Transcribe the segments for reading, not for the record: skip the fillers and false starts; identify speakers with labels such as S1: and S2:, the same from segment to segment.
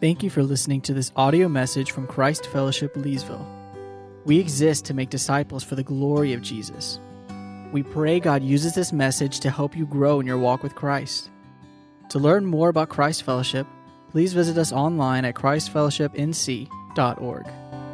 S1: Thank you for listening to this audio message from Christ Fellowship Leesville. We exist to make disciples for the glory of Jesus. We pray God uses this message to help you grow in your walk with Christ. To learn more about Christ Fellowship, please visit us online at christfellowshipnc.org.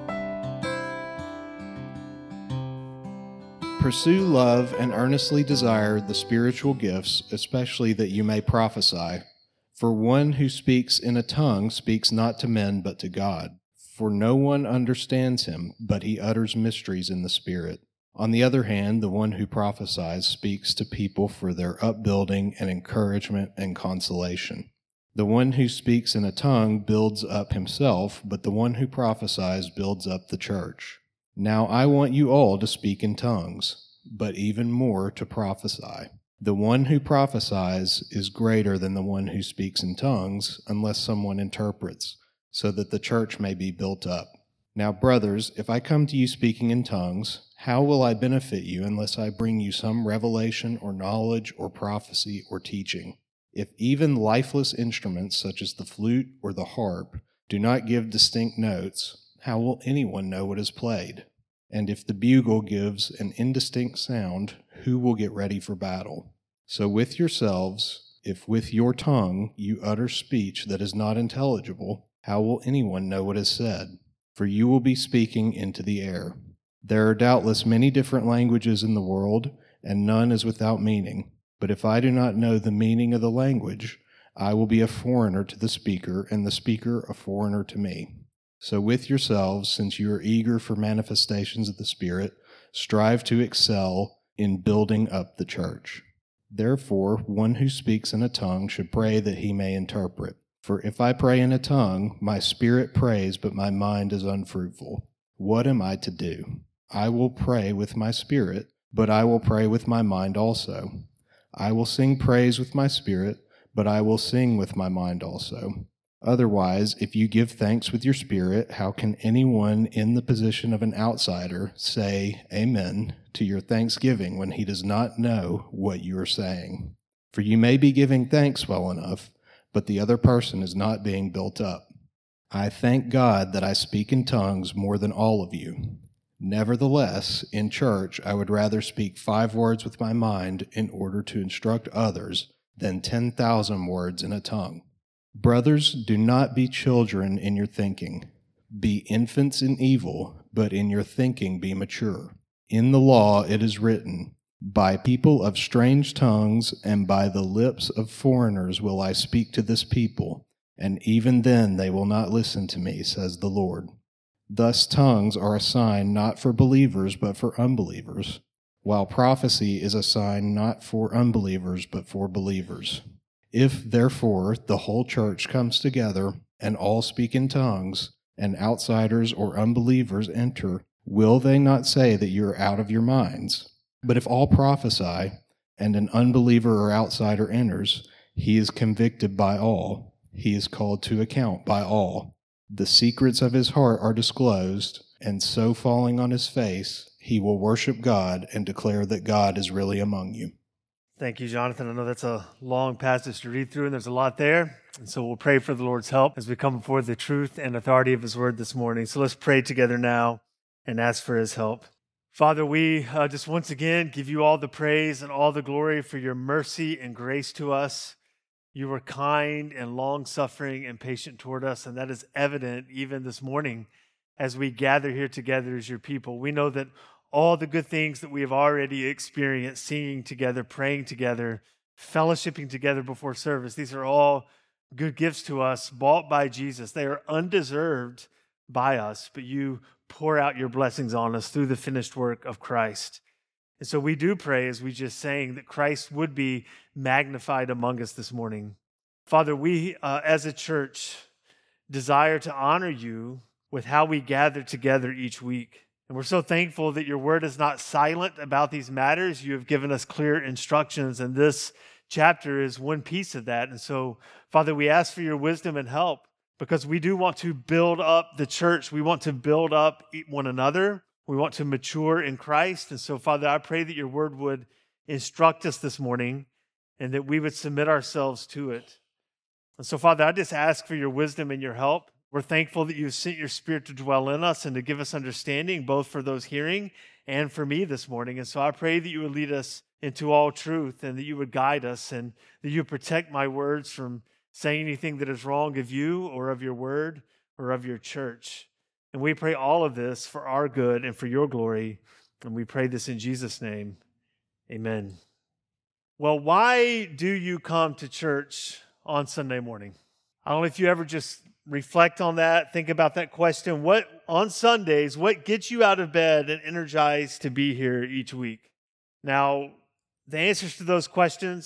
S2: Pursue love and earnestly desire the spiritual gifts, especially that you may prophesy. For one who speaks in a tongue speaks not to men but to God. For no one understands him, but he utters mysteries in the Spirit. On the other hand, the one who prophesies speaks to people for their upbuilding and encouragement and consolation. The one who speaks in a tongue builds up himself, but the one who prophesies builds up the church. Now I want you all to speak in tongues, but even more to prophesy. The one who prophesies is greater than the one who speaks in tongues, unless someone interprets, so that the church may be built up. Now, brothers, if I come to you speaking in tongues, how will I benefit you unless I bring you some revelation or knowledge or prophecy or teaching? If even lifeless instruments such as the flute or the harp do not give distinct notes, how will anyone know what is played? And if the bugle gives an indistinct sound, who will get ready for battle? So with yourselves, if with your tongue you utter speech that is not intelligible, how will anyone know what is said? For you will be speaking into the air. There are doubtless many different languages in the world, and none is without meaning. But if I do not know the meaning of the language, I will be a foreigner to the speaker, and the speaker a foreigner to me. So with yourselves, since you are eager for manifestations of the Spirit, strive to excel in building up the church. Therefore, one who speaks in a tongue should pray that he may interpret. For if I pray in a tongue, my spirit prays, but my mind is unfruitful. What am I to do? I will pray with my spirit, but I will pray with my mind also. I will sing praise with my spirit, but I will sing with my mind also. Otherwise, if you give thanks with your spirit, how can anyone in the position of an outsider say amen to your thanksgiving when he does not know what you are saying? For you may be giving thanks well enough, but the other person is not being built up. I thank God that I speak in tongues more than all of you. Nevertheless, in church, I would rather speak 5 words with my mind in order to instruct others than 10,000 words in a tongue. Brothers, do not be children in your thinking. Be infants in evil, but in your thinking be mature. In the law it is written, by people of strange tongues and by the lips of foreigners will I speak to this people, and even then they will not listen to me, says the Lord. Thus tongues are a sign not for believers but for unbelievers, while prophecy is a sign not for unbelievers but for believers. If, therefore, the whole church comes together and all speak in tongues, and outsiders or unbelievers enter, will they not say that you are out of your minds? But if all prophesy, and an unbeliever or outsider enters, he is convicted by all. He is called to account by all. The secrets of his heart are disclosed, and so falling on his face, he will worship God and declare that God is really among you.
S3: Thank you, Jonathan. I know that's a long passage to read through, and there's a lot there. And so we'll pray for the Lord's help as we come before the truth and authority of his word this morning. So let's pray together now and ask for his help. Father, we just once again give you all the praise and all the glory for your mercy and grace to us. You are kind and long-suffering and patient toward us, and that is evident even this morning as we gather here together as your people. We know that all the good things that we have already experienced, singing together, praying together, fellowshipping together before service, these are all good gifts to us, bought by Jesus. They are undeserved by us, but you pour out your blessings on us through the finished work of Christ. And so we do pray, as we just sang, that Christ would be magnified among us this morning. Father, we as a church desire to honor you with how we gather together each week. And we're so thankful that your word is not silent about these matters. You have given us clear instructions, and this chapter is one piece of that. And so, Father, we ask for your wisdom and help because we do want to build up the church. We want to build up one another. We want to mature in Christ. And so, Father, I pray that your word would instruct us this morning and that we would submit ourselves to it. And so, Father, I just ask for your wisdom and your help. We're thankful that you've sent your Spirit to dwell in us and to give us understanding, both for those hearing and for me this morning. And so I pray that you would lead us into all truth and that you would guide us and that you would protect my words from saying anything that is wrong of you or of your word or of your church. And we pray all of this for our good and for your glory. And we pray this in Jesus' name. Amen. Well, why do you come to church on Sunday morning? I don't know if you ever just reflect on that, think about that question. On Sundays, what gets you out of bed and energized to be here each week? Now, the answers to those questions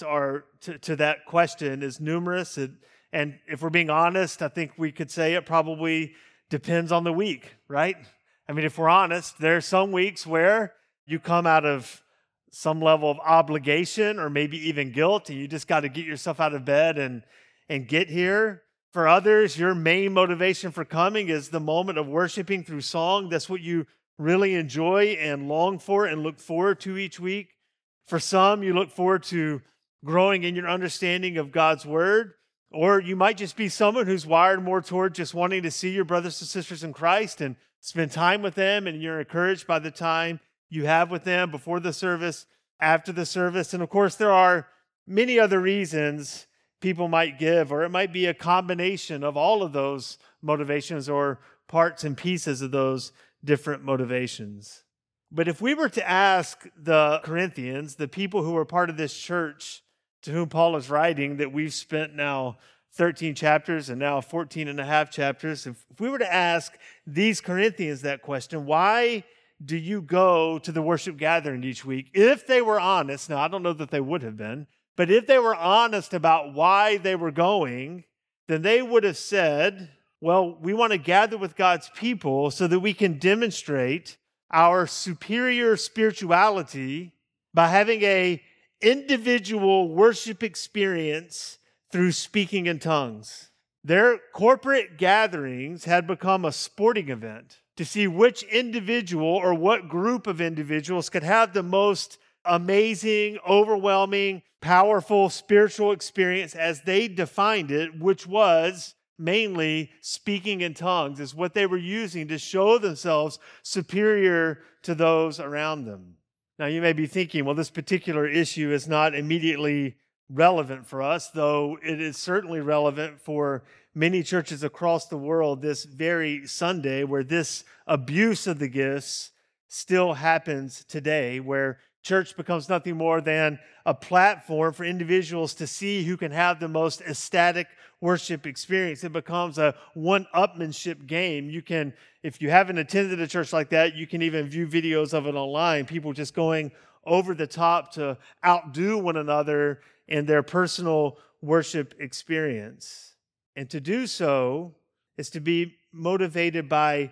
S3: to that question is numerous. And if we're being honest, I think we could say it probably depends on the week, right? I mean, if we're honest, there are some weeks where you come out of some level of obligation or maybe even guilt, and you just got to get yourself out of bed and get here. For others, your main motivation for coming is the moment of worshiping through song. That's what you really enjoy and long for and look forward to each week. For some, you look forward to growing in your understanding of God's word. Or you might just be someone who's wired more toward just wanting to see your brothers and sisters in Christ and spend time with them, and you're encouraged by the time you have with them before the service, after the service. And of course, there are many other reasons people might give, or it might be a combination of all of those motivations or parts and pieces of those different motivations. But if we were to ask the Corinthians, the people who were part of this church to whom Paul is writing, that we've spent now 13 chapters and now 14 and a half chapters, if we were to ask these Corinthians that question, why do you go to the worship gathering each week? If they were honest, now I don't know that they would have been, but if they were honest about why they were going, then they would have said, well, we want to gather with God's people so that we can demonstrate our superior spirituality by having an individual worship experience through speaking in tongues. Their corporate gatherings had become a sporting event to see which individual or what group of individuals could have the most amazing, overwhelming, powerful spiritual experience as they defined it, which was mainly speaking in tongues, is what they were using to show themselves superior to those around them. Now, you may be thinking, well, this particular issue is not immediately relevant for us, though it is certainly relevant for many churches across the world this very Sunday, where this abuse of the gifts still happens today, where church becomes nothing more than a platform for individuals to see who can have the most ecstatic worship experience. It becomes a one-upmanship game. You can, if you haven't attended a church like that, you can even view videos of it online. People just going over the top to outdo one another in their personal worship experience. And to do so is to be motivated by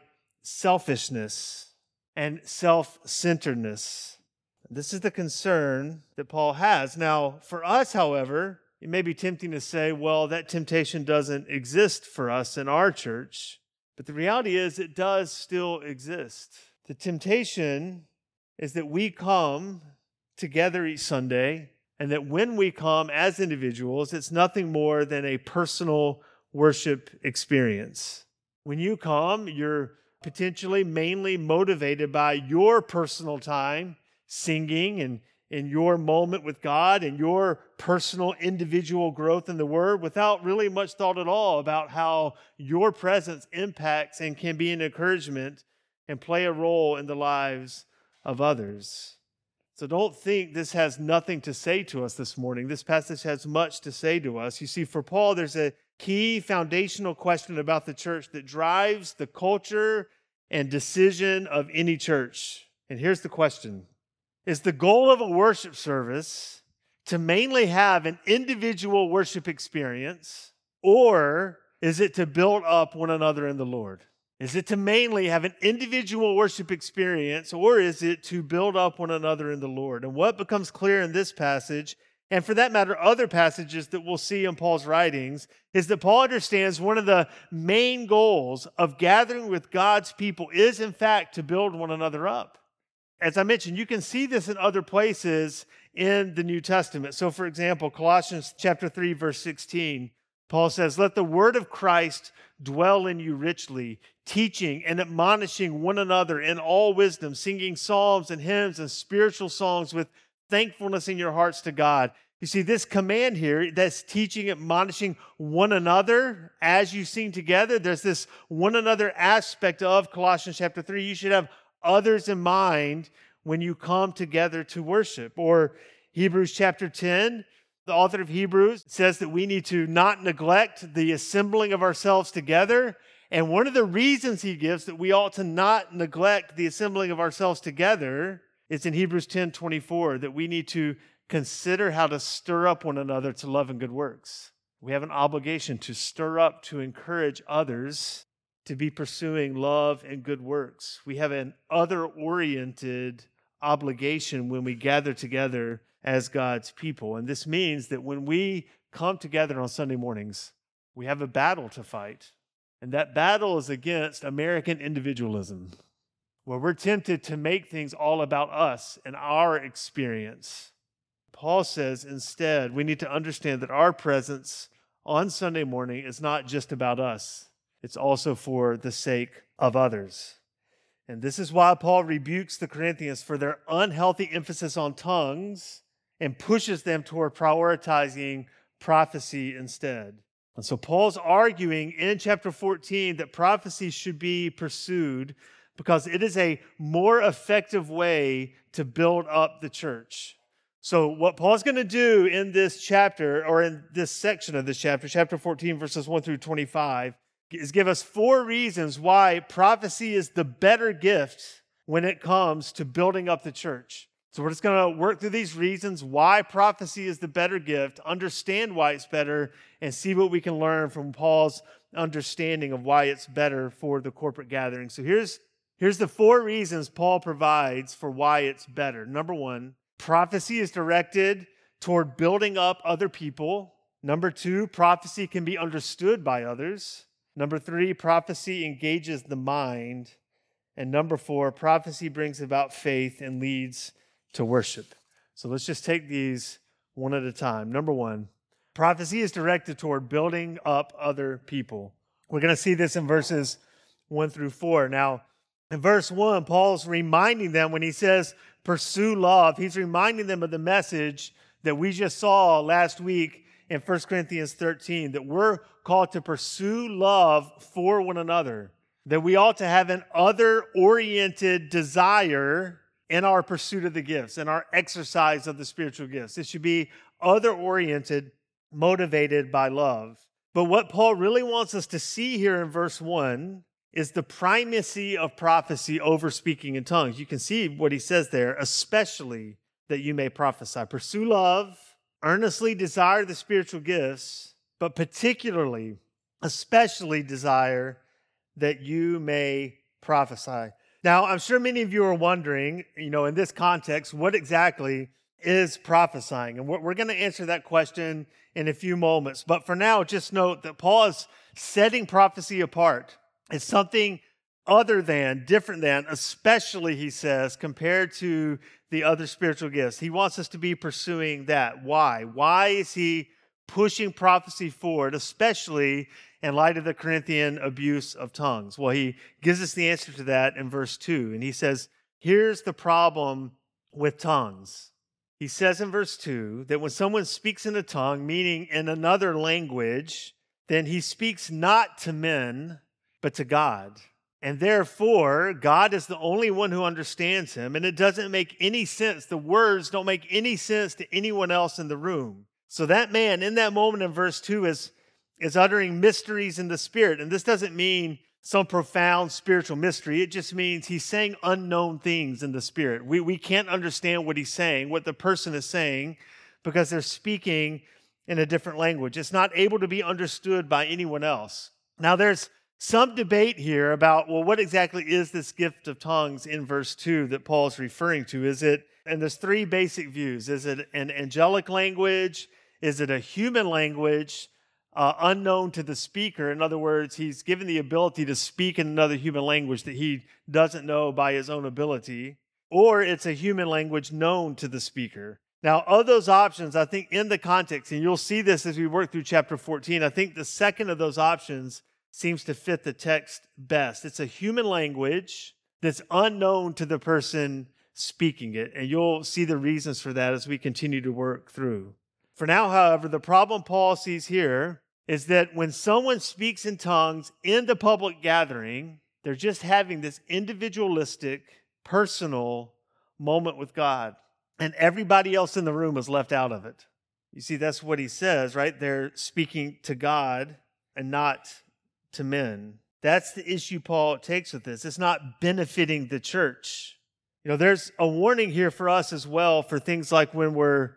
S3: selfishness and self-centeredness. This is the concern that Paul has. Now, for us, however, it may be tempting to say, well, that temptation doesn't exist for us in our church. But the reality is it does still exist. The temptation is that we come together each Sunday, and that when we come as individuals, it's nothing more than a personal worship experience. When you come, you're potentially mainly motivated by your personal time singing and in your moment with God and your personal individual growth in the Word, without really much thought at all about how your presence impacts and can be an encouragement and play a role in the lives of others. So don't think this has nothing to say to us this morning. This passage has much to say to us. You see, for Paul, there's a key foundational question about the church that drives the culture and decision of any church. And here's the question. Is the goal of a worship service to mainly have an individual worship experience, or is it to build up one another in the Lord? Is it to mainly have an individual worship experience, or is it to build up one another in the Lord? And what becomes clear in this passage, and for that matter, other passages that we'll see in Paul's writings, is that Paul understands one of the main goals of gathering with God's people is, in fact, to build one another up. As I mentioned, you can see this in other places in the New Testament. So, for example, Colossians chapter 3, verse 16, Paul says, let the word of Christ dwell in you richly, teaching and admonishing one another in all wisdom, singing psalms and hymns and spiritual songs with thankfulness in your hearts to God. You see, this command here that's teaching, admonishing one another as you sing together. There's this one another aspect of Colossians chapter 3. You should have others in mind when you come together to worship. Or Hebrews chapter 10, the author of Hebrews says that we need to not neglect the assembling of ourselves together. And one of the reasons he gives that we ought to not neglect the assembling of ourselves together is in Hebrews 10:24, that we need to consider how to stir up one another to love and good works. We have an obligation to stir up, to encourage others to be pursuing love and good works. We have an other-oriented obligation when we gather together as God's people. And this means that when we come together on Sunday mornings, we have a battle to fight. And that battle is against American individualism, where we're tempted to make things all about us and our experience. Paul says instead, we need to understand that our presence on Sunday morning is not just about us. It's also for the sake of others. And this is why Paul rebukes the Corinthians for their unhealthy emphasis on tongues and pushes them toward prioritizing prophecy instead. And so Paul's arguing in chapter 14 that prophecy should be pursued because it is a more effective way to build up the church. So what Paul's going to do in this chapter, or in this section of this chapter, chapter 14, verses 1 through 25, is give us 4 reasons why prophecy is the better gift when it comes to building up the church. So we're just going to work through these reasons why prophecy is the better gift, understand why it's better, and see what we can learn from Paul's understanding of why it's better for the corporate gathering. So here's the 4 reasons Paul provides for why it's better. Number 1, prophecy is directed toward building up other people. Number 2, prophecy can be understood by others. Number 3, prophecy engages the mind. And number 4, prophecy brings about faith and leads to worship. So let's just take these one at a time. Number 1, prophecy is directed toward building up other people. We're going to see this in verses 1 through 4. Now, in verse 1, Paul's reminding them when he says, pursue love, he's reminding them of the message that we just saw last week in 1 Corinthians 13, that we're called to pursue love for one another, that we ought to have an other-oriented desire in our pursuit of the gifts, in our exercise of the spiritual gifts. It should be other-oriented, motivated by love. But what Paul really wants us to see here in verse 1 is the primacy of prophecy over speaking in tongues. You can see what he says there, especially that you may prophesy. Pursue love, earnestly desire the spiritual gifts, but particularly, especially desire that you may prophesy. Now, I'm sure many of you are wondering, in this context, what exactly is prophesying? And we're going to answer that question in a few moments. But for now, just note that Paul is setting prophecy apart. It's something other than, different than, especially, he says, compared to the other spiritual gifts. He wants us to be pursuing that. Why? Why is he pushing prophecy forward, especially in light of the Corinthian abuse of tongues? Well, he gives us the answer to that in verse 2. And he says, here's the problem with tongues. He says in verse 2 that when someone speaks in a tongue, meaning in another language, then he speaks not to men, but to God. And therefore, God is the only one who understands him. And it doesn't make any sense. The words don't make any sense to anyone else in the room. So that man in that moment in verse 2 is uttering mysteries in the Spirit. And this doesn't mean some profound spiritual mystery. It just means he's saying unknown things in the Spirit. We can't understand what he's saying, what the person is saying, because they're speaking in a different language. It's not able to be understood by anyone else. Now, there's some debate here about, well, what exactly is this gift of tongues in verse 2 that Paul's referring to? And there's 3 basic views. Is it an angelic language? Is it a human language unknown to the speaker? In other words, he's given the ability to speak in another human language that he doesn't know by his own ability. Or it's a human language known to the speaker. Now, of those options, I think in the context, and you'll see this as we work through chapter 14, I think the second of those options seems to fit the text best. It's a human language that's unknown to the person speaking it, and you'll see the reasons for that as we continue to work through. For now, however, the problem Paul sees here is that when someone speaks in tongues in the public gathering, they're just having this individualistic, personal moment with God, and everybody else in the room is left out of it. You see, that's what he says, right? They're speaking to God and not to men. That's the issue Paul takes with this. It's not benefiting the church. There's a warning here for us as well for things like when we're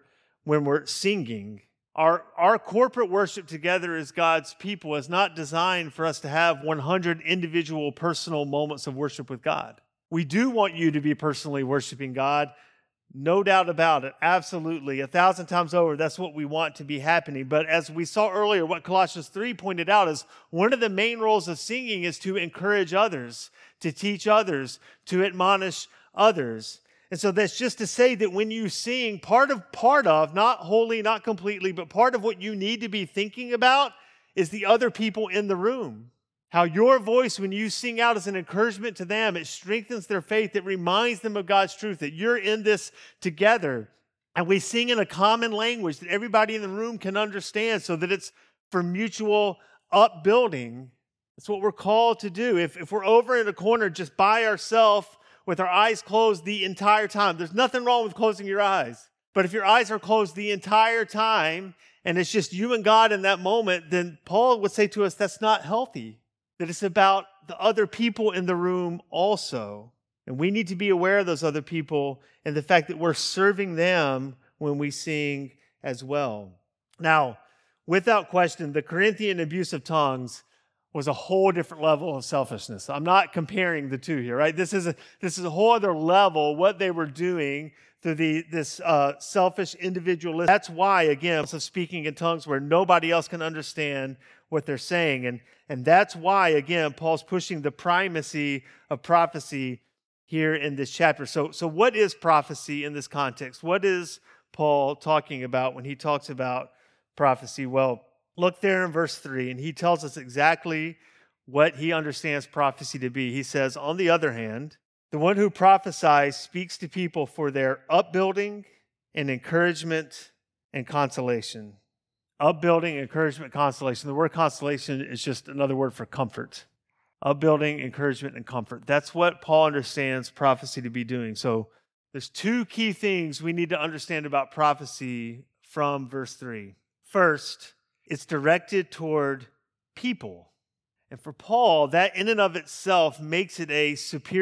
S3: singing. Our corporate worship together as God's people is not designed for us to have 100 individual personal moments of worship with God. We do want you to be personally worshiping God. No doubt about it. Absolutely. 1,000 times over, that's what we want to be happening. But as we saw earlier, what Colossians 3 pointed out is one of the main roles of singing is to encourage others, to teach others, to admonish others. And so that's just to say that when you sing, part of, not wholly, not completely, but part of what you need to be thinking about is the other people in the room. How your voice, when you sing out, is an encouragement to them. It strengthens their faith. It reminds them of God's truth, that you're in this together. And we sing in a common language that everybody in the room can understand so that it's for mutual upbuilding. That's what we're called to do. If we're over in a corner just by ourselves with our eyes closed the entire time, there's nothing wrong with closing your eyes. But if your eyes are closed the entire time and it's just you and God in that moment, then Paul would say to us, that's not healthy. That it's about the other people in the room also. And we need to be aware of those other people and the fact that we're serving them when we sing as well. Now, without question, the Corinthian abuse of tongues was a whole different level of selfishness. I'm not comparing the two here, right? This is a whole other level, what they were doing through this selfish individualism. That's why, again, of speaking in tongues where nobody else can understand what they're saying. And that's why, again, Paul's pushing the primacy of prophecy here in this chapter. So what is prophecy in this context? What is Paul talking about when he talks about prophecy? Well, look there in verse 3, and he tells us exactly what he understands prophecy to be. He says, on the other hand, the one who prophesies speaks to people for their upbuilding and encouragement and consolation. Upbuilding, encouragement, consolation. The word consolation is just another word for comfort. Upbuilding, encouragement, and comfort. That's what Paul understands prophecy to be doing. So there's two key things we need to understand about prophecy from verse 3. First, it's directed toward people. And for Paul, that in and of itself makes it a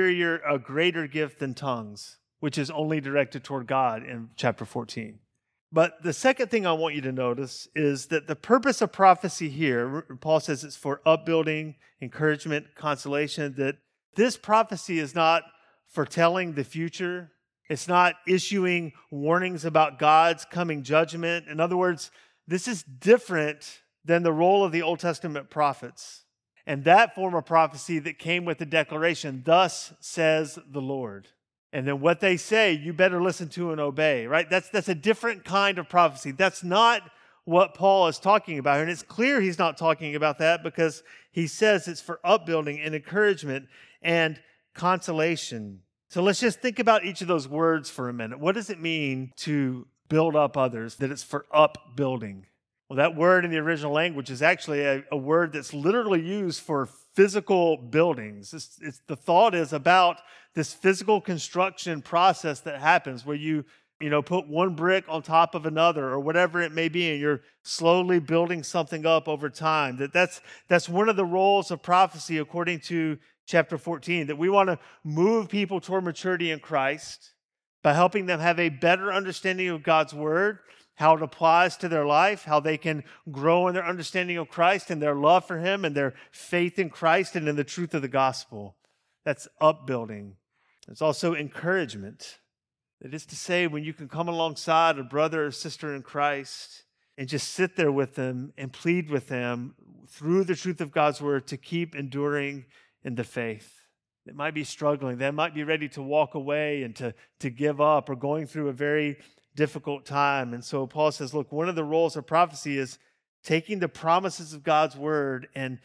S3: greater gift than tongues, which is only directed toward God in chapter 14. But the second thing I want you to notice is that the purpose of prophecy here, Paul says it's for upbuilding, encouragement, consolation, that this prophecy is not foretelling the future. It's not issuing warnings about God's coming judgment. In other words, this is different than the role of the Old Testament prophets and that form of prophecy that came with the declaration, thus says the Lord. And then what they say, you better listen to and obey, right? That's a different kind of prophecy. That's not what Paul is talking about here. And it's clear he's not talking about that because he says it's for upbuilding and encouragement and consolation. So let's just think about each of those words for a minute. What does it mean to build up others, that it's for upbuilding? Well, that word in the original language is actually a word that's literally used for physical buildings. The thought is about this physical construction process that happens where you put one brick on top of another or whatever it may be, and you're slowly building something up over time. That's one of the roles of prophecy according to chapter 14, that we want to move people toward maturity in Christ by helping them have a better understanding of God's word, how it applies to their life, how they can grow in their understanding of Christ and their love for Him and their faith in Christ and in the truth of the gospel. That's upbuilding. It's also encouragement. That is to say, when you can come alongside a brother or sister in Christ and just sit there with them and plead with them through the truth of God's word to keep enduring in the faith. They might be struggling. They might be ready to walk away and to give up or going through a very difficult time. And so Paul says, look, one of the roles of prophecy is taking the promises of God's word and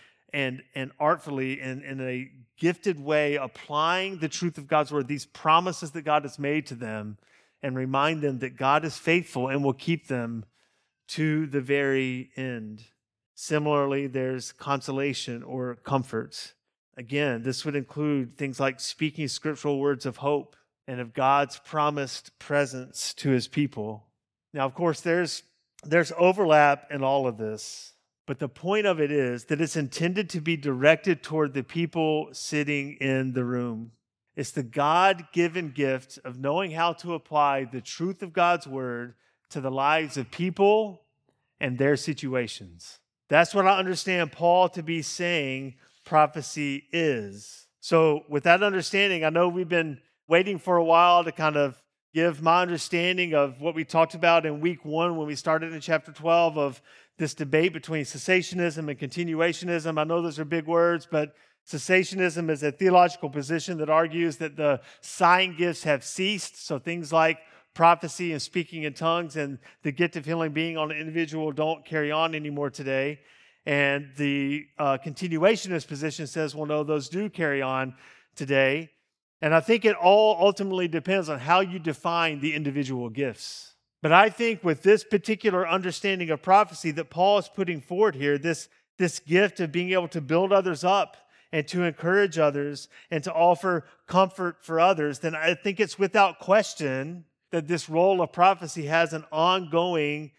S3: artfully and in a gifted way applying the truth of God's word, these promises that God has made to them, and remind them that God is faithful and will keep them to the very end. Similarly, there's consolation or comfort. Again, this would include things like speaking scriptural words of hope and of God's promised presence to his people. Now, of course, there's overlap in all of this, but the point of it is that it's intended to be directed toward the people sitting in the room. It's the God-given gift of knowing how to apply the truth of God's word to the lives of people and their situations. That's what I understand Paul to be saying prophecy is. So with that understanding, I know we've been waiting for a while to kind of give my understanding of what we talked about in week 1 when we started in chapter 12 of this debate between cessationism and continuationism. I know those are big words, but cessationism is a theological position that argues that the sign gifts have ceased. So things like prophecy and speaking in tongues and the gift of healing being on an individual don't carry on anymore today. And the continuationist position says, well, no, those do carry on today. And I think it all ultimately depends on how you define the individual gifts. But I think with this particular understanding of prophecy that Paul is putting forward here, this gift of being able to build others up and to encourage others and to offer comfort for others, then I think it's without question that this role of prophecy is an ongoing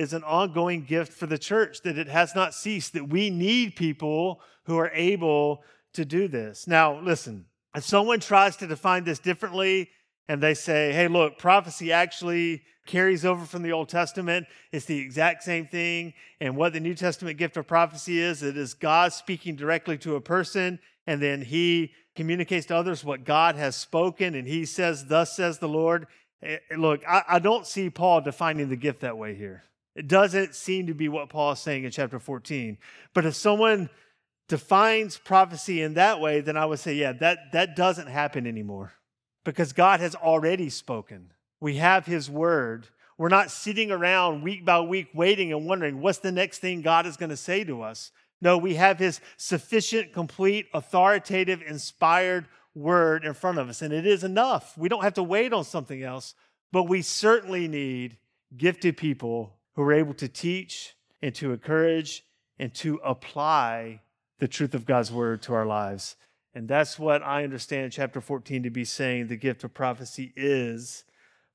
S3: gift for the church, that it has not ceased, that we need people who are able to do this. Now, listen, if someone tries to define this differently and they say, hey, look, prophecy actually carries over from the Old Testament, it's the exact same thing, and what the New Testament gift of prophecy is, it is God speaking directly to a person, and then he communicates to others what God has spoken, and he says, thus says the Lord. Look, I don't see Paul defining the gift that way here. It doesn't seem to be what Paul is saying in chapter 14. But if someone defines prophecy in that way, then I would say, yeah, that doesn't happen anymore because God has already spoken. We have his word. We're not sitting around week by week waiting and wondering what's the next thing God is going to say to us. No, we have his sufficient, complete, authoritative, inspired word in front of us, and it is enough. We don't have to wait on something else, but we certainly need gifted people who are able to teach and to encourage and to apply the truth of God's word to our lives. And that's what I understand chapter 14 to be saying the gift of prophecy is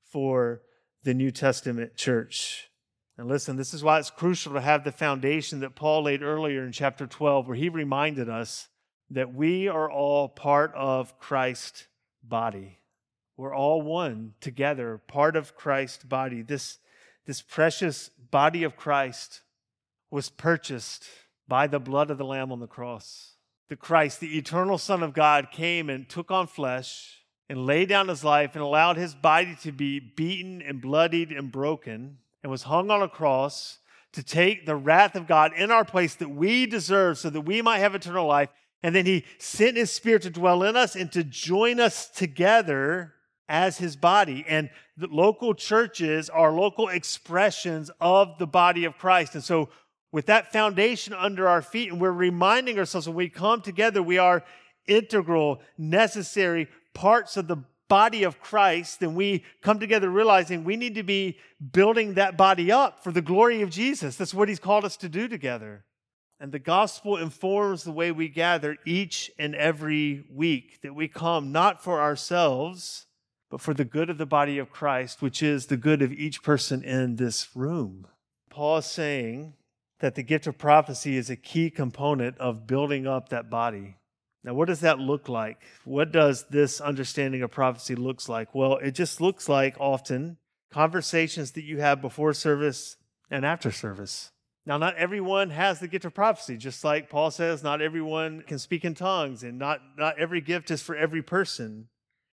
S3: for the New Testament church. And listen, this is why it's crucial to have the foundation that Paul laid earlier in chapter 12, where he reminded us that we are all part of Christ's body. We're all one together, part of Christ's body. This precious body of Christ was purchased by the blood of the Lamb on the cross. The Christ, the eternal Son of God, came and took on flesh and laid down his life and allowed his body to be beaten and bloodied and broken and was hung on a cross to take the wrath of God in our place that we deserve so that we might have eternal life. And then he sent his Spirit to dwell in us and to join us together as his body. And the local churches are local expressions of the body of Christ. And so with that foundation under our feet, and we're reminding ourselves when we come together, we are integral, necessary parts of the body of Christ, then we come together realizing we need to be building that body up for the glory of Jesus. That's what he's called us to do together. And the gospel informs the way we gather each and every week, that we come not for ourselves, but for the good of the body of Christ, which is the good of each person in this room. Paul is saying that the gift of prophecy is a key component of building up that body. Now, what does that look like? What does this understanding of prophecy looks like? Well, it just looks like often conversations that you have before service and after service. Now, not everyone has the gift of prophecy, just like Paul says, not everyone can speak in tongues, and not every gift is for every person.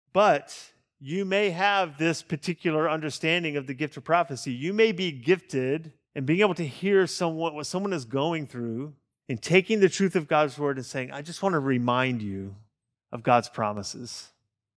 S3: But you may have this particular understanding of the gift of prophecy. You may be gifted in being able to hear what someone is going through, and taking the truth of God's word and saying, I just want to remind you of God's promises.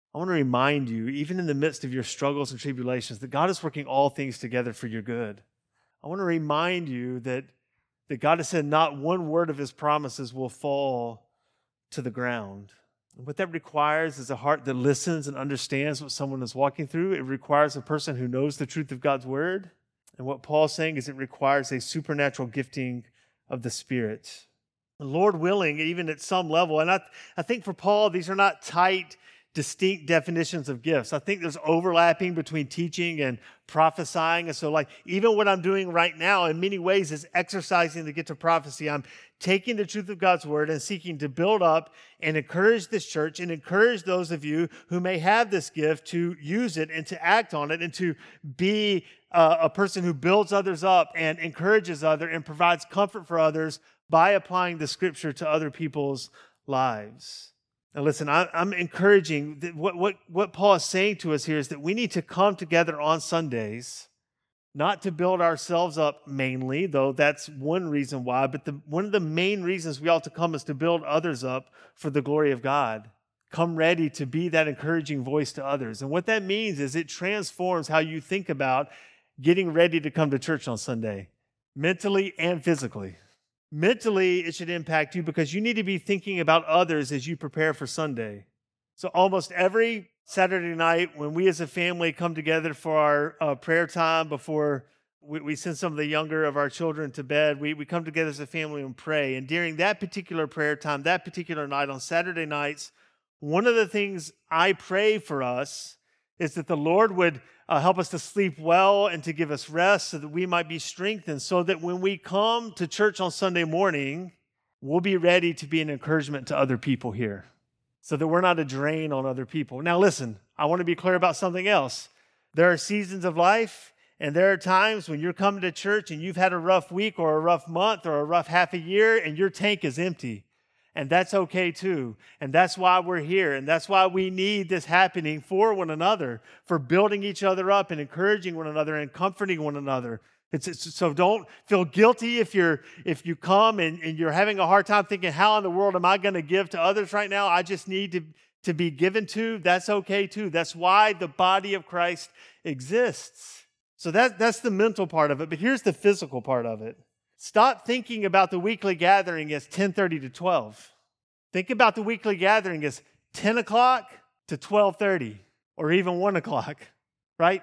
S3: I want to remind you, even in the midst of your struggles and tribulations, that God is working all things together for your good. I want to remind you that God has said not one word of his promises will fall to the ground. And what that requires is a heart that listens and understands what someone is walking through. It requires a person who knows the truth of God's word. And what Paul's saying is it requires a supernatural gifting of the Spirit. Lord willing, even at some level, and I think for Paul, these are not tight, distinct definitions of gifts. I think there's overlapping between teaching and prophesying. And so even what I'm doing right now in many ways is exercising the gift of prophecy. I'm taking the truth of God's word and seeking to build up and encourage this church and encourage those of you who may have this gift to use it and to act on it and to be a person who builds others up and encourages others and provides comfort for others by applying the scripture to other people's lives. Now listen, I'm encouraging that what Paul is saying to us here is that we need to come together on Sundays, not to build ourselves up mainly, though that's one reason why, but one of the main reasons we ought to come is to build others up for the glory of God. Come ready to be that encouraging voice to others. And what that means is it transforms how you think about getting ready to come to church on Sunday, mentally and physically. Mentally, it should impact you because you need to be thinking about others as you prepare for Sunday. So almost every Saturday night when we as a family come together for our prayer time before we send some of the younger of our children to bed, we come together as a family and pray. And during that particular prayer time, that particular night on Saturday nights, one of the things I pray for us is that the Lord would help us to sleep well and to give us rest so that we might be strengthened, so that when we come to church on Sunday morning, we'll be ready to be an encouragement to other people here, so that we're not a drain on other people. Now listen, I want to be clear about something else. There are seasons of life, and there are times when you're coming to church and you've had a rough week or a rough month or a rough half a year and your tank is empty. And that's okay too. And that's why we're here. And that's why we need this happening for one another, for building each other up and encouraging one another and comforting one another. So don't feel guilty if you come and you're having a hard time thinking, how in the world am I going to give to others right now? I just need to be given to. That's okay too. That's why the body of Christ exists. So that's the mental part of it. But here's the physical part of it. Stop thinking about the weekly gathering as 10:30 to 12. Think about the weekly gathering as 10 o'clock to 12:30 or even 1 o'clock, right?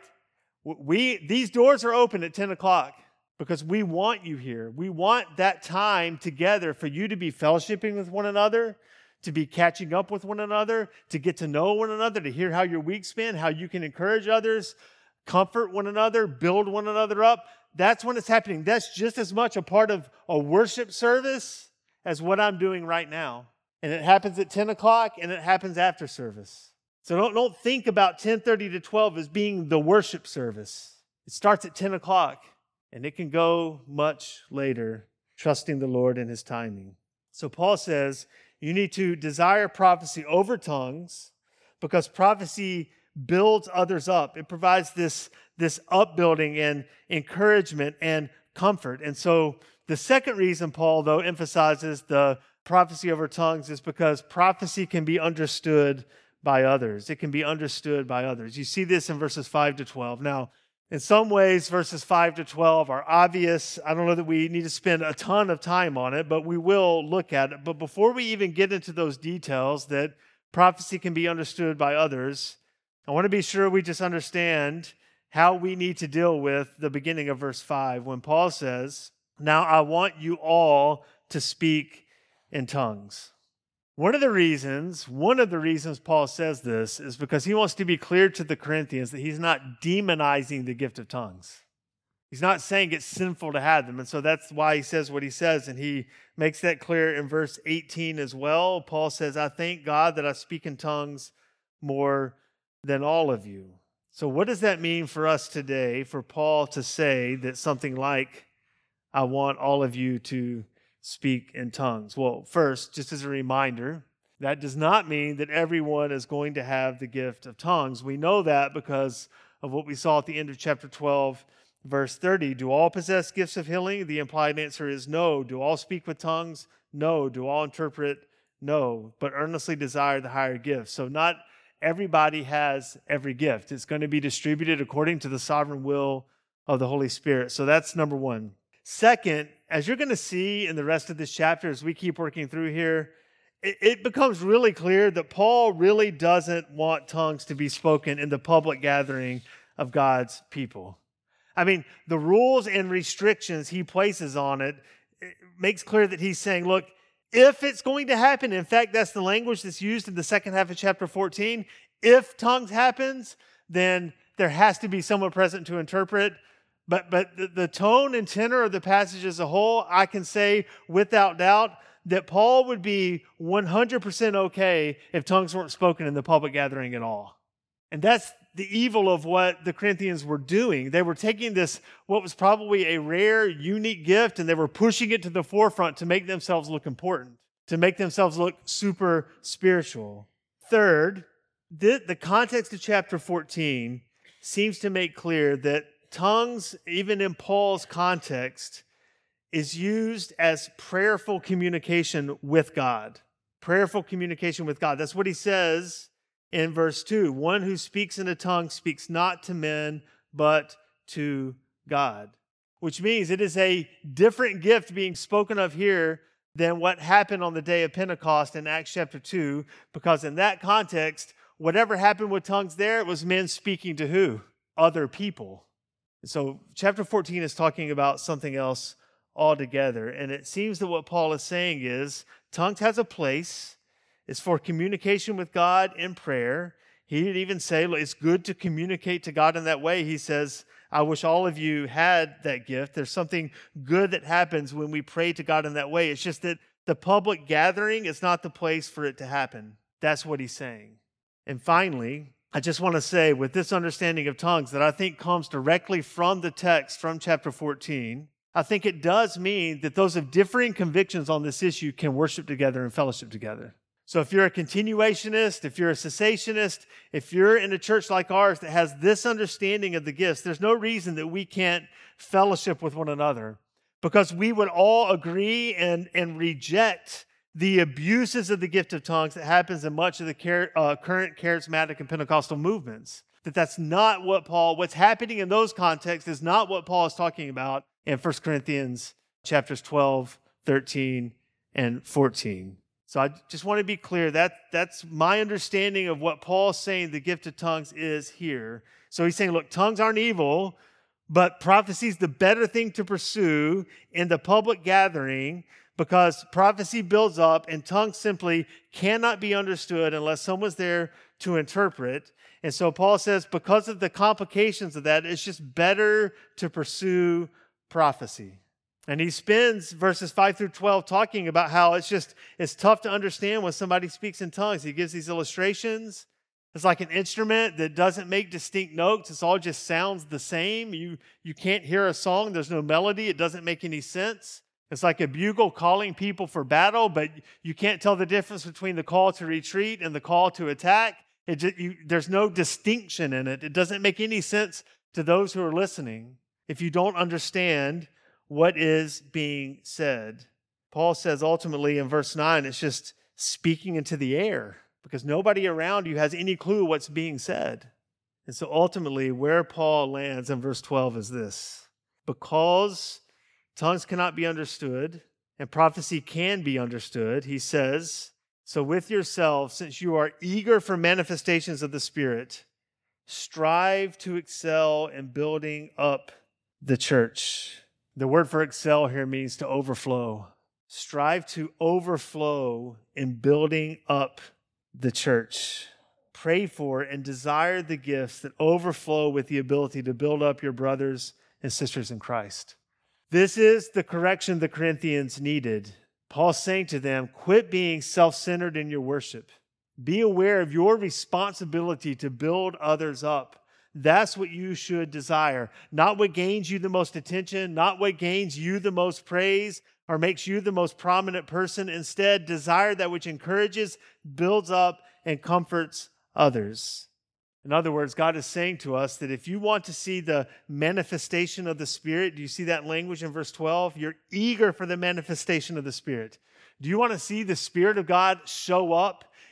S3: These doors are open at 10 o'clock because we want you here. We want that time together for you to be fellowshipping with one another, to be catching up with one another, to get to know one another, to hear how your week's been, how you can encourage others, comfort one another, build one another up. That's when it's happening. That's just as much a part of a worship service as what I'm doing right now. And it happens at 10 o'clock and it happens after service. So don't think about 10:30 to 12 as being the worship service. It starts at 10 o'clock and it can go much later, trusting the Lord in his timing. So Paul says you need to desire prophecy over tongues because prophecy builds others up. It provides this upbuilding and encouragement and comfort. And so the second reason Paul, though, emphasizes the prophecy over tongues is because prophecy can be understood by others. It can be understood by others. You see this in verses 5 to 12. Now, in some ways, verses 5 to 12 are obvious. I don't know that we need to spend a ton of time on it, but we will look at it. But before we even get into those details that prophecy can be understood by others, I want to be sure we just understand how we need to deal with the beginning of verse 5 when Paul says, "Now I want you all to speak in tongues." One of the reasons Paul says this is because he wants to be clear to the Corinthians that he's not demonizing the gift of tongues. He's not saying it's sinful to have them. And so that's why he says what he says. And he makes that clear in verse 18 as well. Paul says, "I thank God that I speak in tongues more than all of you." So what does that mean for us today, for Paul to say that something like, "I want all of you to speak in tongues"? Well, first, just as a reminder, that does not mean that everyone is going to have the gift of tongues. We know that because of what we saw at the end of chapter 12, verse 30. Do all possess gifts of healing? The implied answer is no. Do all speak with tongues? No. Do all interpret? No. But earnestly desire the higher gifts. So not everybody has every gift. It's going to be distributed according to the sovereign will of the Holy Spirit. So that's number one. Second, as you're going to see in the rest of this chapter, as we keep working through here, it becomes really clear that Paul really doesn't want tongues to be spoken in the public gathering of God's people. I mean, the rules and restrictions he places on it makes clear that he's saying, look, if it's going to happen, in fact, that's the language that's used in the second half of chapter 14, if tongues happens, then there has to be someone present to interpret. But the tone and tenor of the passage as a whole, I can say without doubt that Paul would be 100% okay if tongues weren't spoken in the public gathering at all. And that's the evil of what the Corinthians were doing. They were taking this, what was probably a rare, unique gift, and they were pushing it to the forefront to make themselves look important, to make themselves look super spiritual. Third, the context of chapter 14 seems to make clear that tongues, even in Paul's context, is used as prayerful communication with God. Prayerful communication with God. That's what he says in verse 2. One who speaks in a tongue speaks not to men, but to God. Which means it is a different gift being spoken of here than what happened on the day of Pentecost in Acts chapter 2, because in that context, whatever happened with tongues there, it was men speaking to who? Other people. So chapter 14 is talking about something else altogether. And it seems that what Paul is saying is tongues has a place. It's for communication with God in prayer. He didn't even say it's good to communicate to God in that way. He says, I wish all of you had that gift. There's something good that happens when we pray to God in that way. It's just that the public gathering is not the place for it to happen. That's what he's saying. And finally, I just want to say with this understanding of tongues that I think comes directly from the text from chapter 14, I think it does mean that those of differing convictions on this issue can worship together and fellowship together. So if you're a continuationist, if you're a cessationist, if you're in a church like ours that has this understanding of the gifts, there's no reason that we can't fellowship with one another, because we would all agree and reject the abuses of the gift of tongues that happens in much of the current charismatic and Pentecostal movements. That's not what's happening in those contexts is not what Paul is talking about in 1 Corinthians chapters 12, 13, and 14. So I just want to be clear that that's my understanding of what Paul's saying the gift of tongues is here. So he's saying, look, tongues aren't evil, but prophecy is the better thing to pursue in the public gathering, because prophecy builds up and tongues simply cannot be understood unless someone's there to interpret. And so Paul says, because of the complications of that, it's just better to pursue prophecy. And he spends verses 5 through 12 talking about how it's tough to understand when somebody speaks in tongues. He gives these illustrations. It's like an instrument that doesn't make distinct notes. It's all just sounds the same. You can't hear a song. There's no melody. It doesn't make any sense. It's like a bugle calling people for battle, but you can't tell the difference between the call to retreat and the call to attack. There's no distinction in it. It doesn't make any sense to those who are listening if you don't understand what is being said. Paul says ultimately in verse 9, it's just speaking into the air because nobody around you has any clue what's being said. And so ultimately where Paul lands in verse 12 is this: because tongues cannot be understood and prophecy can be understood, he says, so with yourselves, since you are eager for manifestations of the Spirit, strive to excel in building up the church. The word for excel here means to overflow. Strive to overflow in building up the church. Pray for and desire the gifts that overflow with the ability to build up your brothers and sisters in Christ. This is the correction the Corinthians needed. Paul's saying to them, quit being self-centered in your worship. Be aware of your responsibility to build others up. That's what you should desire. Not what gains you the most attention, not what gains you the most praise or makes you the most prominent person. Instead, desire that which encourages, builds up, and comforts others. In other words, God is saying to us that if you want to see the manifestation of the Spirit, do you see that language in verse 12? You're eager for the manifestation of the Spirit. Do you want to see the Spirit of God show up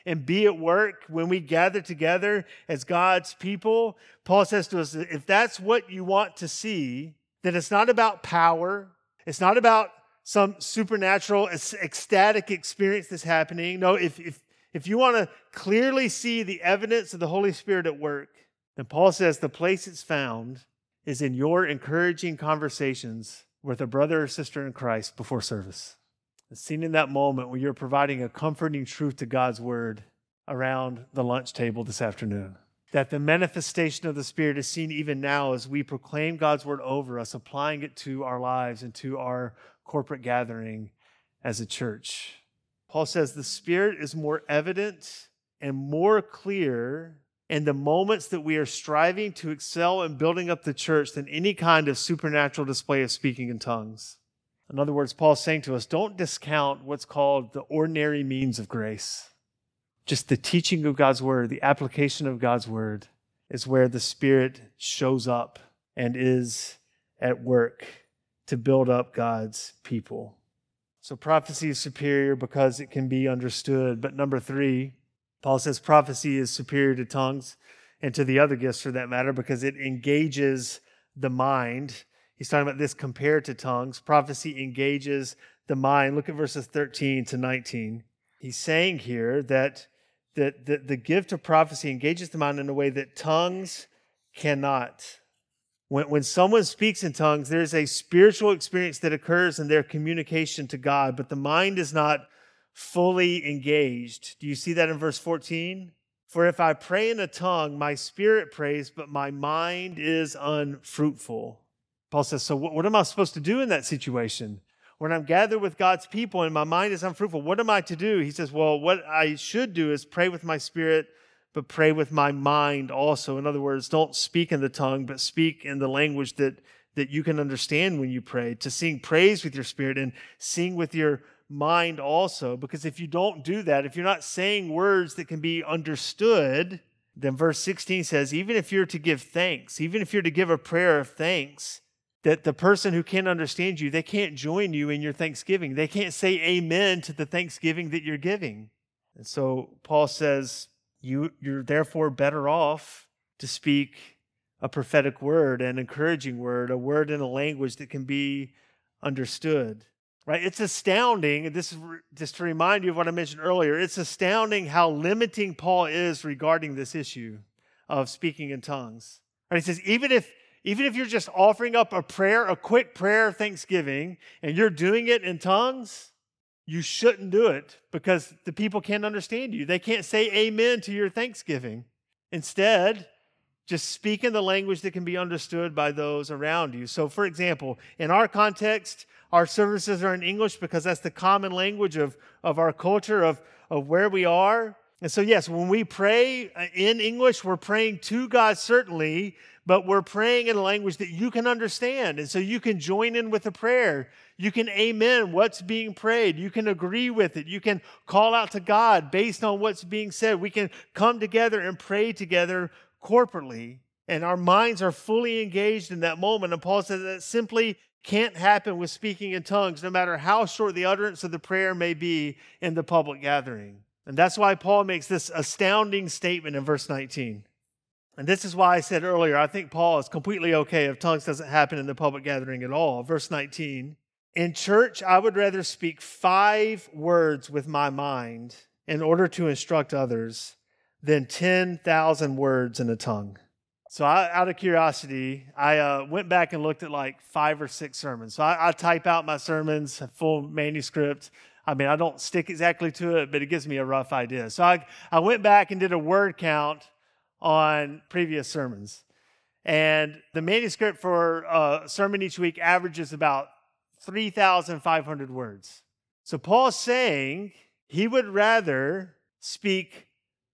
S3: and be at work, when we gather together as God's people, Paul says to us, if that's what you want to see, then it's not about power. It's not about some supernatural, ecstatic experience that's happening. No, if you want to clearly see the evidence of the Holy Spirit at work, then Paul says the place it's found is in your encouraging conversations with a brother or sister in Christ before service. It's seen in that moment when you're providing a comforting truth to God's word around the lunch table this afternoon. That the manifestation of the Spirit is seen even now as we proclaim God's word over us, applying it to our lives and to our corporate gathering as a church. Paul says the Spirit is more evident and more clear in the moments that we are striving to excel in building up the church than any kind of supernatural display of speaking in tongues. In other words, Paul's saying to us, don't discount what's called the ordinary means of grace. Just the teaching of God's word, the application of God's word is where the Spirit shows up and is at work to build up God's people. So prophecy is superior because it can be understood. But number 3, Paul says prophecy is superior to tongues and to the other gifts for that matter because it engages the mind. He's talking about this compared to tongues. Prophecy engages the mind. Look at verses 13 to 19. He's saying here that the gift of prophecy engages the mind in a way that tongues cannot. When someone speaks in tongues, there's a spiritual experience that occurs in their communication to God, but the mind is not fully engaged. Do you see that in verse 14? For if I pray in a tongue, my spirit prays, but my mind is unfruitful. Paul says, so what am I supposed to do in that situation? When I'm gathered with God's people and my mind is unfruitful, what am I to do? He says, well, what I should do is pray with my spirit, but pray with my mind also. In other words, don't speak in the tongue, but speak in the language that you can understand when you pray. To sing praise with your spirit and sing with your mind also. Because if you don't do that, if you're not saying words that can be understood, then verse 16 says, even if you're to give thanks, even if you're to give a prayer of thanks, that the person who can't understand you, they can't join you in your thanksgiving. They can't say amen to the thanksgiving that you're giving. And so Paul says, you're therefore better off to speak a prophetic word, an encouraging word, a word in a language that can be understood. Right? It's astounding, and this is just to remind you of what I mentioned earlier, it's astounding how limiting Paul is regarding this issue of speaking in tongues. Right? He says, even if you're just offering up a prayer, a quick prayer of thanksgiving, and you're doing it in tongues, you shouldn't do it because the people can't understand you. They can't say amen to your thanksgiving. Instead, just speak in the language that can be understood by those around you. So, for example, in our context, our services are in English because that's the common language of our culture, of where we are. And so, yes, when we pray in English, we're praying to God, certainly, but we're praying in a language that you can understand. And so you can join in with the prayer. You can amen what's being prayed. You can agree with it. You can call out to God based on what's being said. We can come together and pray together corporately. And our minds are fully engaged in that moment. And Paul says that simply can't happen with speaking in tongues, no matter how short the utterance of the prayer may be in the public gathering. And that's why Paul makes this astounding statement in verse 19. And this is why I said earlier, I think Paul is completely okay if tongues doesn't happen in the public gathering at all. Verse 19, in church, I would rather speak 5 words with my mind in order to instruct others than 10,000 words in a tongue. So out of curiosity, I went back and looked at like 5 or 6 sermons. So I type out my sermons, a full manuscript. I mean, I don't stick exactly to it, but it gives me a rough idea. So I went back and did a word count on previous sermons. And the manuscript for a sermon each week averages about 3,500 words. So Paul's saying he would rather speak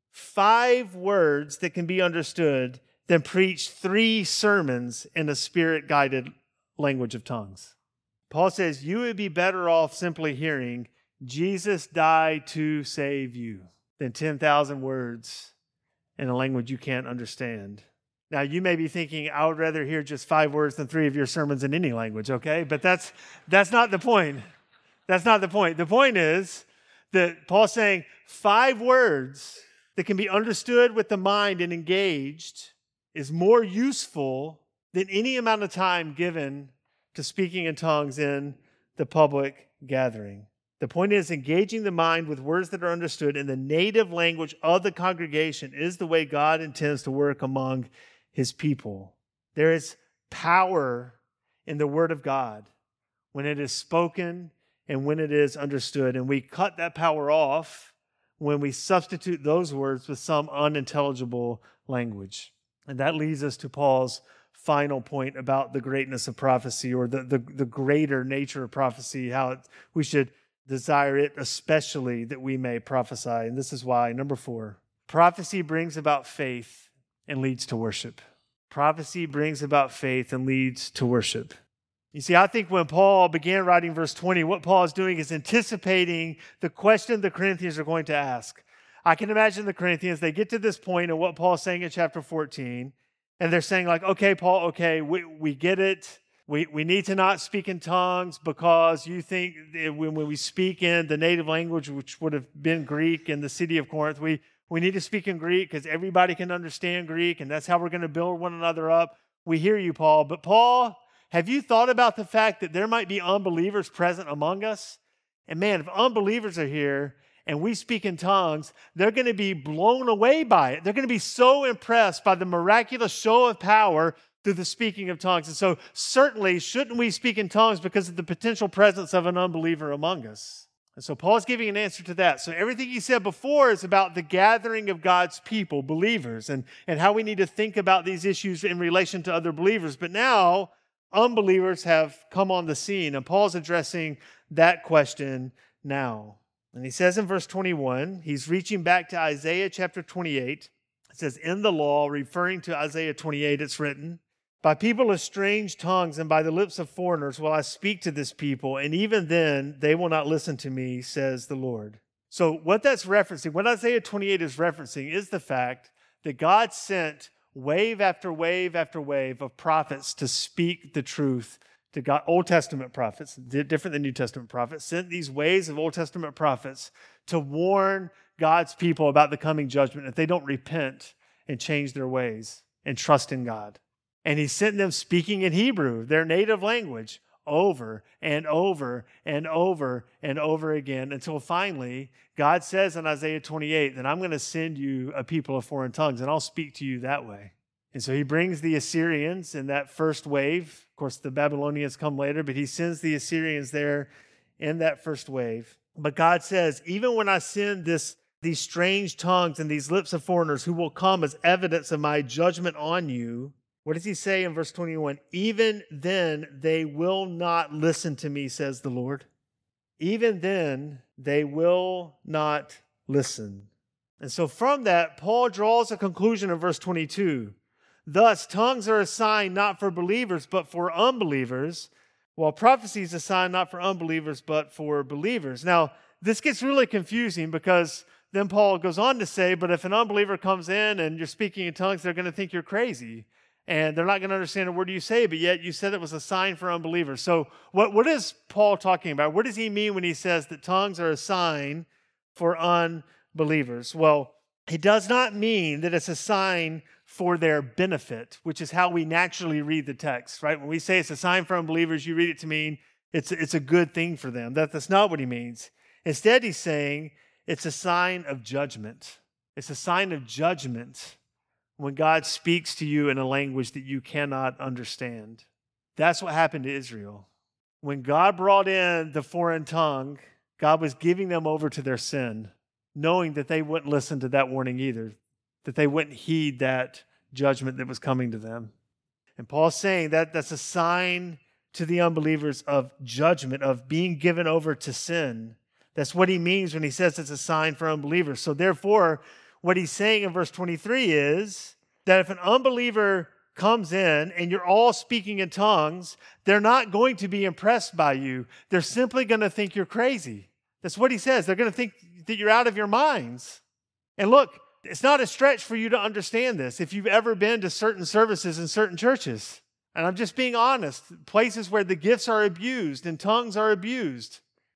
S3: 5 words that can be understood than preach 3 sermons in a spirit-guided language of tongues. Paul says you would be better off simply hearing, Jesus died to save you, than 10,000 words in a language you can't understand. Now, you may be thinking, I would rather hear just 5 words than 3 of your sermons in any language, okay? But that's not the point. That's not the point. The point is Paul's saying 5 words that can be understood with the mind and engaged is more useful than any amount of time given to speaking in tongues in the public gathering. The point is, engaging the mind with words that are understood in the native language of the congregation is the way God intends to work among his people. There is power in the word of God when it is spoken and when it is understood. And we cut that power off when we substitute those words with some unintelligible language. And that leads us to Paul's final point about the greatness of prophecy, or the greater nature of prophecy, how we should desire it, especially that we may prophesy. And this is why. Number 4, prophecy brings about faith and leads to worship. Prophecy brings about faith and leads to worship. You see, I think when Paul began writing verse 20, what Paul is doing is anticipating the question the Corinthians are going to ask. I can imagine the Corinthians, they get to this point of what Paul's saying in chapter 14, and they're saying like, okay, Paul, okay, we get it. We need to not speak in tongues because you think that when we speak in the native language, which would have been Greek in the city of Corinth, we need to speak in Greek because everybody can understand Greek, and that's how we're going to build one another up. We hear you, Paul. But Paul, have you thought about the fact that there might be unbelievers present among us? And man, if unbelievers are here and we speak in tongues, they're going to be blown away by it. They're going to be so impressed by the miraculous show of power through the speaking of tongues. And so certainly shouldn't we speak in tongues because of the potential presence of an unbeliever among us? And so Paul's giving an answer to that. So everything he said before is about the gathering of God's people, believers, and how we need to think about these issues in relation to other believers. But now unbelievers have come on the scene, and Paul's addressing that question now. And he says in verse 21, he's reaching back to Isaiah chapter 28. It says, in the law, referring to Isaiah 28, it's written, by people of strange tongues and by the lips of foreigners will I speak to this people, and even then they will not listen to me, says the Lord. So what that's referencing, what Isaiah 28 is referencing, is the fact that God sent wave after wave after wave of prophets to speak the truth to God. Old Testament prophets, different than New Testament prophets, sent these waves of Old Testament prophets to warn God's people about the coming judgment if they don't repent and change their ways and trust in God. And he sent them speaking in Hebrew, their native language, over and over and over and over again, until finally God says in Isaiah 28 that I'm going to send you a people of foreign tongues and I'll speak to you that way. And so he brings the Assyrians in that first wave. Of course, the Babylonians come later, but he sends the Assyrians there in that first wave. But God says, even when I send these strange tongues and these lips of foreigners who will come as evidence of my judgment on you, what does he say in verse 21? Even then they will not listen to me, says the Lord. Even then they will not listen. And so from that, Paul draws a conclusion in verse 22. Thus, tongues are a sign not for believers, but for unbelievers, while prophecy is a sign not for unbelievers, but for believers. Now, this gets really confusing because then Paul goes on to say, but if an unbeliever comes in and you're speaking in tongues, they're going to think you're crazy. And they're not going to understand a word you say, but yet you said it was a sign for unbelievers. So what is Paul talking about? What does he mean when he says that tongues are a sign for unbelievers? Well, he does not mean that it's a sign for their benefit, which is how we naturally read the text, right? When we say it's a sign for unbelievers, you read it to mean it's a good thing for them. That's not what he means. Instead, he's saying it's a sign of judgment. It's a sign of judgment when God speaks to you in a language that you cannot understand. That's what happened to Israel. When God brought in the foreign tongue, God was giving them over to their sin, knowing that they wouldn't listen to that warning either, that they wouldn't heed that judgment that was coming to them. And Paul's saying that that's a sign to the unbelievers of judgment, of being given over to sin. That's what he means when he says it's a sign for unbelievers. So therefore, what he's saying in verse 23 is that if an unbeliever comes in and you're all speaking in tongues, they're not going to be impressed by you. They're simply going to think you're crazy. That's what he says. They're going to think that you're out of your minds. And look, it's not a stretch for you to understand this if you've ever been to certain services in certain churches. And I'm just being honest, places where the gifts are abused and tongues are abused.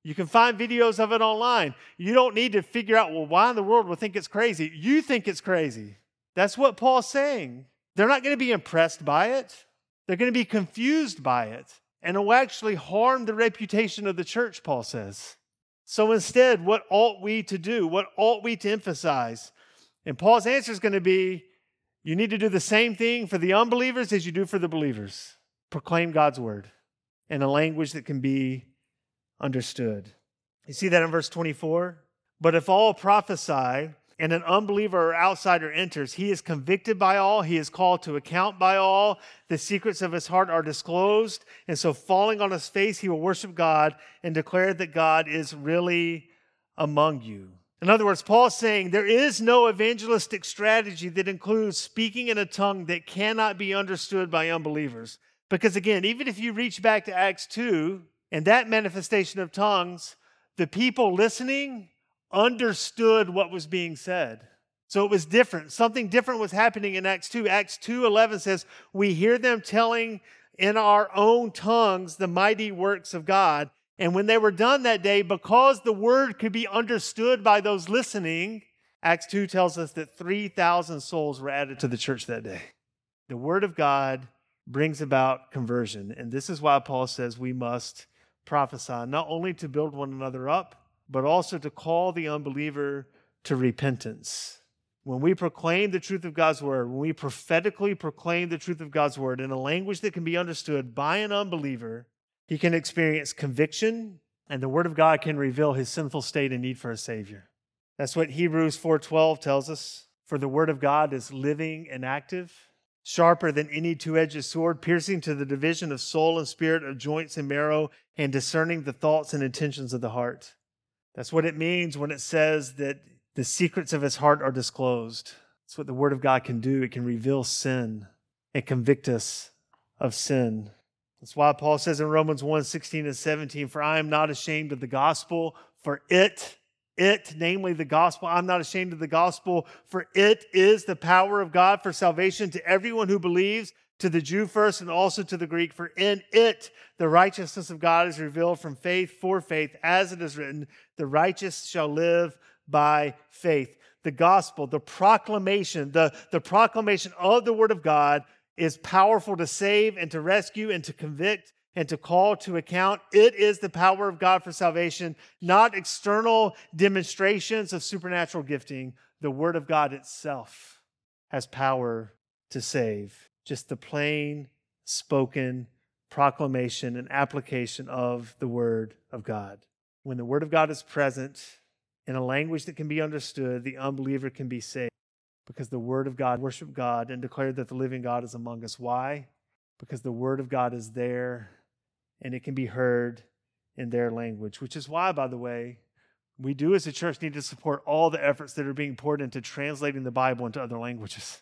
S3: You can find videos of it online. You don't need to figure out, well, why in the world would think it's crazy? You think it's crazy. That's what Paul's saying. They're not going to be impressed by it. They're going to be confused by it. And it will actually harm the reputation of the church, Paul says. So instead, what ought we to do? What ought we to emphasize? And Paul's answer is going to be, you need to do the same thing for the unbelievers as you do for the believers. Proclaim God's word in a language that can be understood. You see that in verse 24? But if all prophesy and an unbeliever or outsider enters, he is convicted by all, he is called to account by all, the secrets of his heart are disclosed, and so falling on his face, he will worship God and declare that God is really among you. In other words, Paul's saying there is no evangelistic strategy that includes speaking in a tongue that cannot be understood by unbelievers. Because again, even if you reach back to Acts 2, and that manifestation of tongues, the people listening understood what was being said. So it was different. Something different was happening in Acts 2. Acts 2:11 says, we hear them telling in our own tongues the mighty works of God. And when they were done that day, because the word could be understood by those listening, Acts 2 tells us that 3,000 souls were added to the church that day. The word of God brings about conversion. And this is why Paul says we must prophesy, not only to build one another up, but also to call the unbeliever to repentance. When we proclaim the truth of God's word, when we prophetically proclaim the truth of God's word in a language that can be understood by an unbeliever, he can experience conviction, and the word of God can reveal his sinful state and need for a Savior. That's what Hebrews 4:12 tells us. For the word of God is living and active, sharper than any two-edged sword, piercing to the division of soul and spirit, of joints and marrow, and discerning the thoughts and intentions of the heart. That's what it means when it says that the secrets of his heart are disclosed. That's what the word of God can do. It can reveal sin and convict us of sin. That's why Paul says in Romans 1:16 and 17, for I am not ashamed of the gospel, for it, namely the gospel, I'm not ashamed of the gospel, for it is the power of God for salvation to everyone who believes, to the Jew first and also to the Greek. For in it the righteousness of God is revealed from faith for faith, as it is written, the righteous shall live by faith. The gospel, the proclamation, the proclamation of the word of God is powerful to save and to rescue and to convict and to call to account. It is the power of God for salvation, not external demonstrations of supernatural gifting. The word of God itself has power to save. Just the plain spoken proclamation and application of the word of God. When the word of God is present in a language that can be understood, the unbeliever can be saved because the word of God, worship God and declare that the living God is among us. Why? Because the word of God is there and it can be heard in their language, which is why, by the way, we do as a church need to support all the efforts that are being poured into translating the Bible into other languages.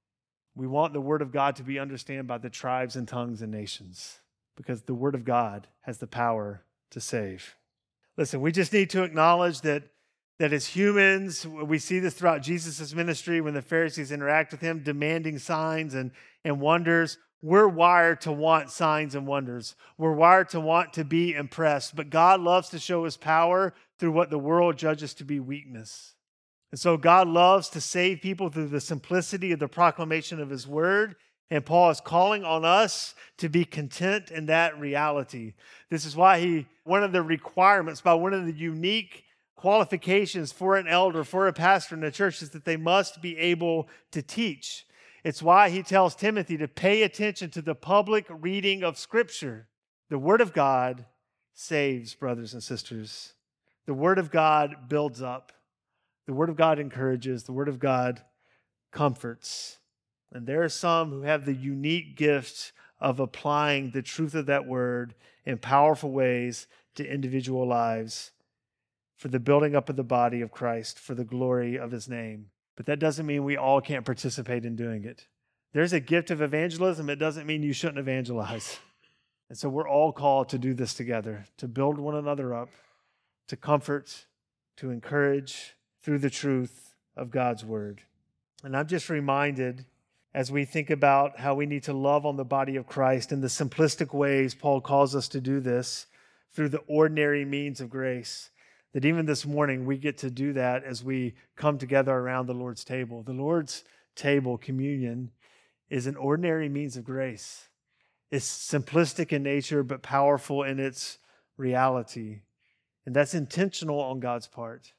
S3: We want the word of God to be understood by the tribes and tongues and nations because the word of God has the power to save. Listen, we just need to acknowledge that as humans, we see this throughout Jesus' ministry when the Pharisees interact with him, demanding signs and wonders. We're wired to want signs and wonders. We're wired to want to be impressed. But God loves to show his power through what the world judges to be weakness. And so God loves to save people through the simplicity of the proclamation of his word. And Paul is calling on us to be content in that reality. This is why one of the requirements, one of the unique qualifications for an elder, for a pastor in a church, is that they must be able to teach. It's why he tells Timothy to pay attention to the public reading of Scripture. The Word of God saves, brothers and sisters. The Word of God builds up. The Word of God encourages. The Word of God comforts. And there are some who have the unique gift of applying the truth of that Word in powerful ways to individual lives for the building up of the body of Christ, for the glory of his name. But that doesn't mean we all can't participate in doing it. There's a gift of evangelism. It doesn't mean you shouldn't evangelize. And so we're all called to do this together, to build one another up, to comfort, to encourage through the truth of God's word. And I'm just reminded as we think about how we need to love on the body of Christ in the simplistic ways Paul calls us to do this. through the ordinary means of grace, that even this morning we get to do that as we come together around the Lord's table. The Lord's table, communion, is an ordinary means of grace. It's simplistic in nature, but powerful in its reality. And that's intentional on God's part.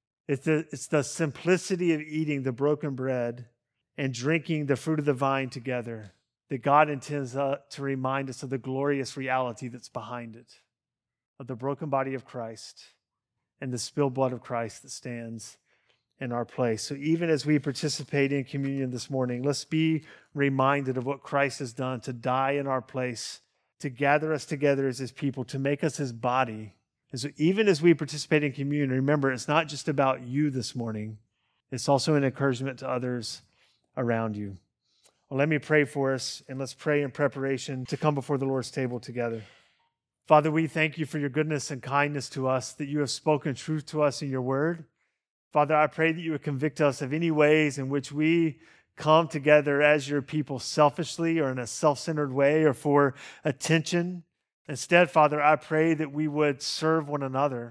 S3: It's the simplicity of eating the broken bread and drinking the fruit of the vine together that God intends to remind us of the glorious reality that's behind it, of the broken body of Christ and the spilled blood of Christ that stands in our place. So even as we participate in communion this morning, let's be reminded of what Christ has done to die in our place, to gather us together as his people, to make us his body. And so even as we participate in communion, remember, it's not just about you this morning. It's also an encouragement to others around you. Well, let me pray for us, and let's pray in preparation to come before the Lord's table together. Father, we thank you for your goodness and kindness to us, that you have spoken truth to us in your word. Father, I pray that you would convict us of any ways in which we come together as your people selfishly or in a self-centered way or for attention. Instead, Father, I pray that we would serve one another.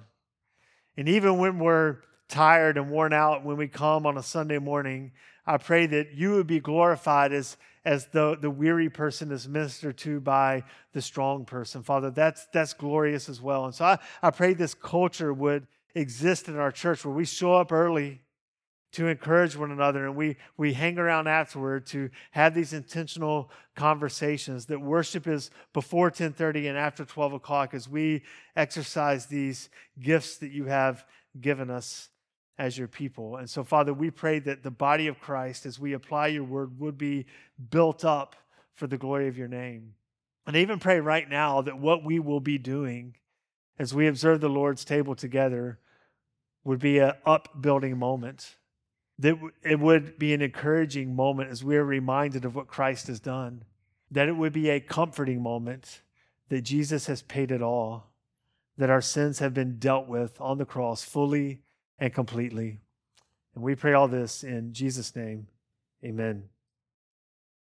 S3: And even when we're tired and worn out, when we come on a Sunday morning, I pray that you would be glorified as the weary person is ministered to by the strong person. Father, that's glorious as well. And so I pray this culture would exist in our church where we show up early to encourage one another and we hang around afterward to have these intentional conversations, that worship is before 10:30 and after 12 o'clock as we exercise these gifts that you have given us as your people. And so, Father, we pray that the body of Christ, as we apply your word, would be built up for the glory of your name. And I even pray right now that what we will be doing as we observe the Lord's table together would be an upbuilding moment, that it would be an encouraging moment as we are reminded of what Christ has done, that it would be a comforting moment that Jesus has paid it all, that our sins have been dealt with on the cross fully and completely. And we pray all this in Jesus' name. Amen.